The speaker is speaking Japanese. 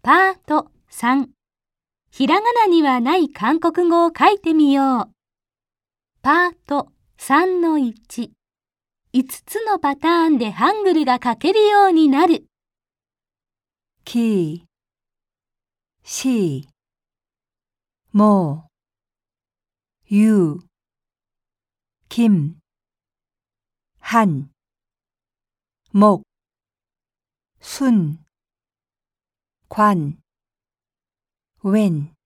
パート3。ひらがなにはない韓国語を書いてみよう。パート3-1。5つのパターンでハングルが書けるようになる。 기、시、모、유、김、한、목、순、관、웬